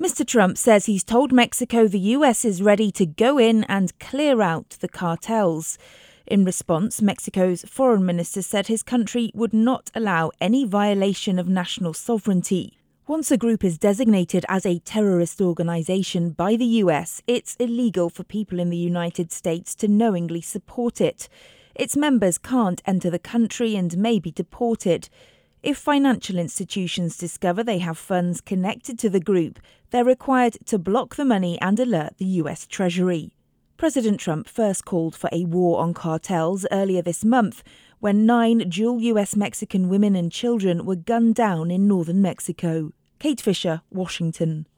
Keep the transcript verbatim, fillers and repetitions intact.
Mister Trump says he's told Mexico the U S is ready to go in and clear out the cartels. In response, Mexico's foreign minister said his country would not allow any violation of national sovereignty. Once a group is designated as a terrorist organization by the U S, it's illegal for people in the United States to knowingly support it. Its members can't enter the country and may be deported. If financial institutions discover they have funds connected to the group, they're required to block the money and alert the U S Treasury. President Trump first called for a war on cartels earlier this month, when nine dual U S-Mexican women and children were gunned down in northern Mexico. Kate Fisher, Washington.